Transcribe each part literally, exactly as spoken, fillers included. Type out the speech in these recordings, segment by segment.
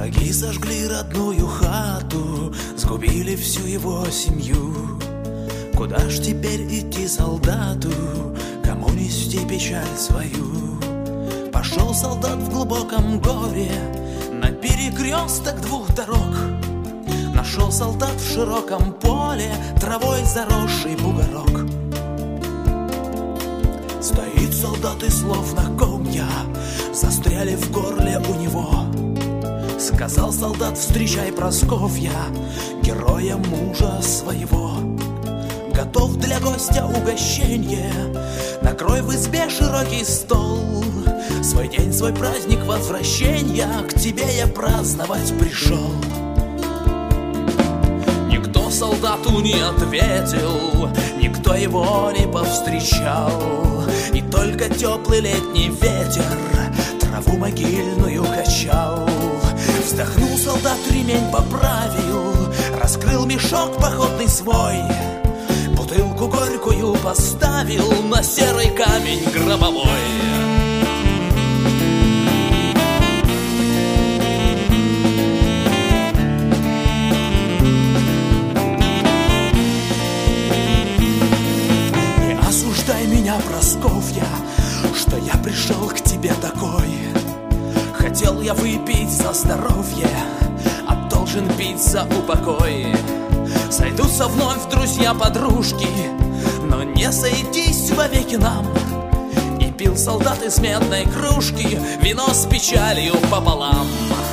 Враги сожгли родную хату, сгубили всю его семью. Куда ж теперь идти солдату, кому нести печаль свою? Пошел солдат в глубоком горе на перекресток двух дорог. Нашел солдат в широком поле травой заросший бугорок. Стоит солдат и словно комья застряли в горле у него. Сказал солдат: встречай, Просковья, героя мужа своего. Готов для гостя угощенье, накрой в избе широкий стол. Свой день, свой праздник возвращения к тебе я праздновать пришел. Никто солдату не ответил, никто его не повстречал. И только теплый летний ветер траву могильную качал. Вздохнул солдат, ремень поправил, раскрыл мешок походный свой. Бутылку горькую поставил на серый камень гробовой. Не осуждай меня, Просковья, что я пришел к тебе такой. Хотел я выпить за здоровье, а должен пить за упокой. Сойдутся вновь друзья-подружки, но не сойтись вовеки нам. И пил солдат из медной кружки вино с печалью пополам.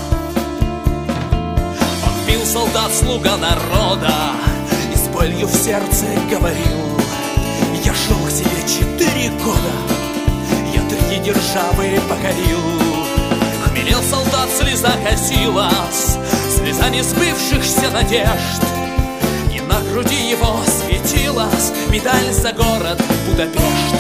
Он пил, солдат, слуга народа, и с болью в сердце говорил: я шел к тебе четыре года, я три державы покорил. Хмелел солдат, слеза косилась, слеза несбывшихся надежд. На груди его светилась медаль за город Будапешт.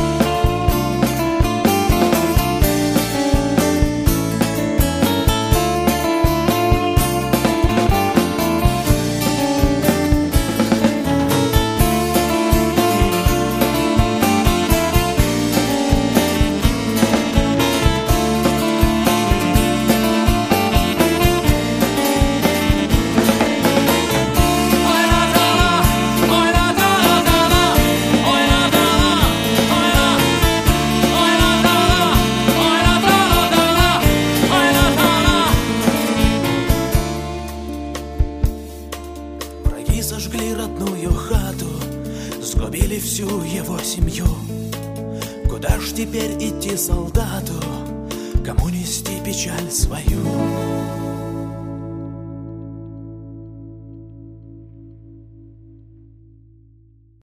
Сожгли родную хату, сгубили всю его семью. Куда ж теперь идти солдату, кому нести печаль свою?